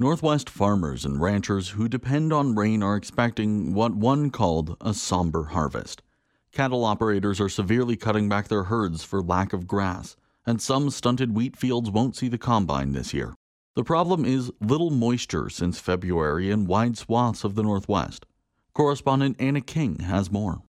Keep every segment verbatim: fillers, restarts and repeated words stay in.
Northwest farmers and ranchers who depend on rain are expecting what one called a somber harvest. Cattle operators are severely cutting back their herds for lack of grass, and some stunted wheat fields won't see the combine this year. The problem is little moisture since February in wide swaths of the Northwest. Correspondent Anna King has more.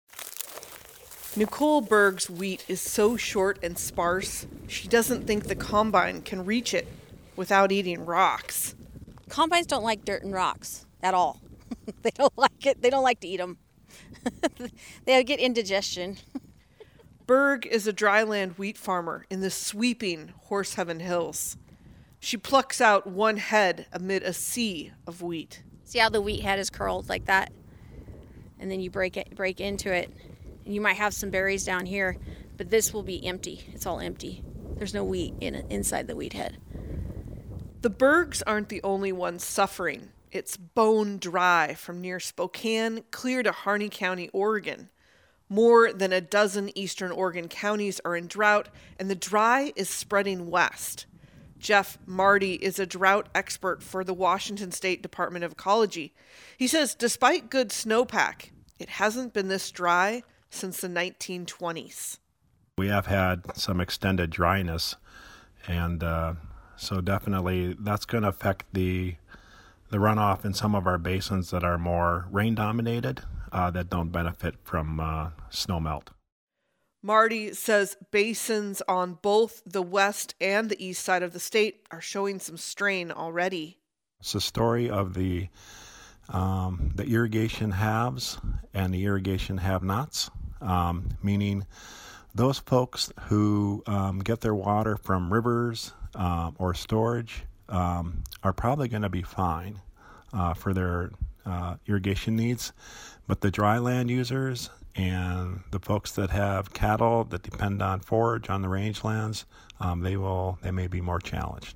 Nicole Berg's wheat is so short and sparse, she doesn't think the combine can reach it without eating rocks. Combines don't like dirt and rocks at all. They don't like it. They don't like to eat them. They'll get indigestion. Berg is a dryland wheat farmer in the sweeping Horseheaven Hills. She plucks out one head amid a sea of wheat. See how the wheat head is curled like that? And then you break it, break into it. And you might have some berries down here, but this will be empty. It's all empty. There's no wheat in inside the wheat head. The Bergs aren't the only ones suffering. It's bone dry from near Spokane clear to Harney County, Oregon. More than a dozen eastern Oregon counties are in drought, and the dry is spreading west. Jeff Marty is a drought expert for the Washington State Department of Ecology. He says despite good snowpack, it hasn't been this dry since the nineteen twenties. We have had some extended dryness, and uh, so definitely that's going to affect the the runoff in some of our basins that are more rain-dominated, uh, that don't benefit from uh, snow melt. Marty says basins on both the west and the east side of the state are showing some strain already. It's the story of the um, the irrigation haves and the irrigation have-nots, um, meaning those folks who um, get their water from rivers um, or storage um, are probably going to be fine uh, for their uh, irrigation needs, but the dry land users and the folks that have cattle that depend on forage on the rangelands, um, they will they may be more challenged.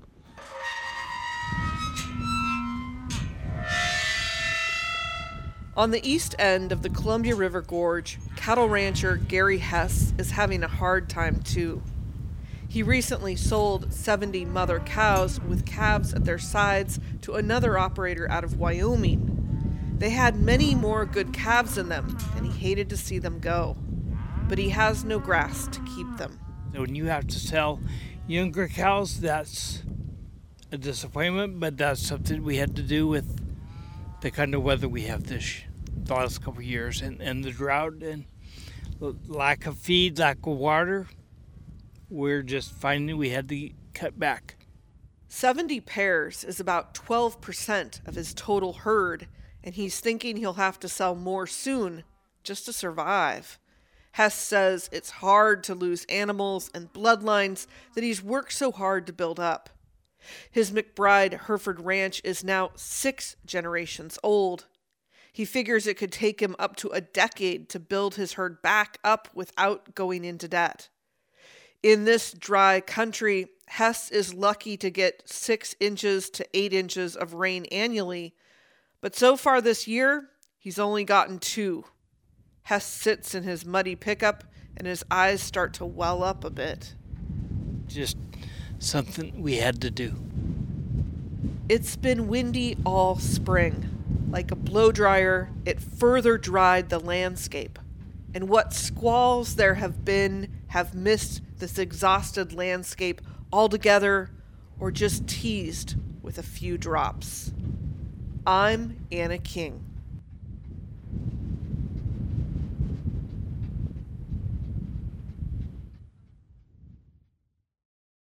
On the east end of the Columbia River Gorge, cattle rancher Gary Hess is having a hard time too. He recently sold seventy mother cows with calves at their sides to another operator out of Wyoming. They had many more good calves in them, and he hated to see them go. But he has no grass to keep them. When you have to sell younger cows, that's a disappointment, but that's something we had to do with the kind of weather we have this the last couple of years, and, and the drought and the lack of feed, lack of water. We're just finding we had to cut back. seventy pairs is about twelve percent of his total herd, and he's thinking he'll have to sell more soon just to survive. Hess says it's hard to lose animals and bloodlines that he's worked so hard to build up. His McBride Hereford Ranch is now six generations old. He figures it could take him up to a decade to build his herd back up without going into debt. In this dry country, Hess is lucky to get six inches to eight inches of rain annually, but so far this year, he's only gotten two. Hess sits in his muddy pickup, and his eyes start to well up a bit. Just something we had to do. It's been windy all spring. Like a blow dryer, it further dried the landscape. And what squalls there have been have missed this exhausted landscape altogether or just teased with a few drops. I'm Anna King.